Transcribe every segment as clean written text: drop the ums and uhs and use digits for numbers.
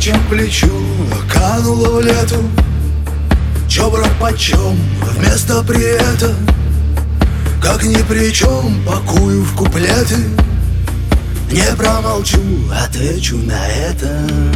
плечом к плечу кануло в лету. Чё, брат, почем вместо привета? Как ни при чем, пакую в куплеты. Не промолчу, отвечу на это.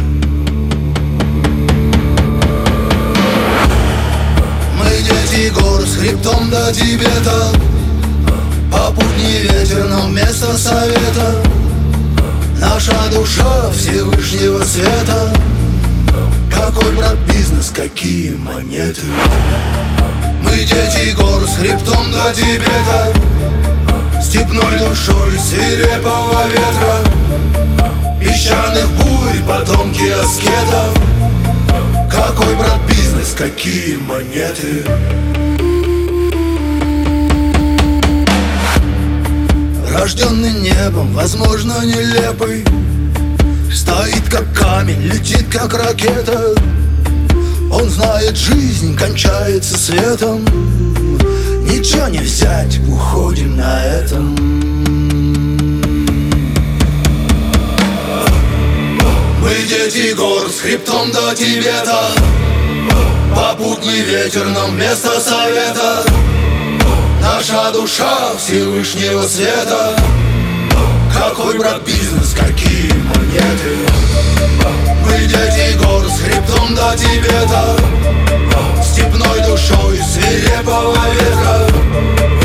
Мы дети гор с хребтом до Тибета. Попутный ветер, но вместо совета наша душа Всевышнего света. Какой, брат, бизнес, какие монеты? Мы дети гор с хребтом до Тибета, степной душой свирепого ветра, песчаных бурь, потомки аскетов. Какой, брат, бизнес, какие монеты? Рожденный небом, возможно, нелепый, стоит как камень, летит как ракета. Он знает, жизнь кончается светом. Ничего не взять, уходим на этом. Мы дети гор с хребтом до Тибета. Попутный ветер нам вместо совета. Наша душа Всевышнего света. Какой, брат, бизнес, какие монеты? Мы дети гор с хребтом до Тибета, степной душой свирепого ветра,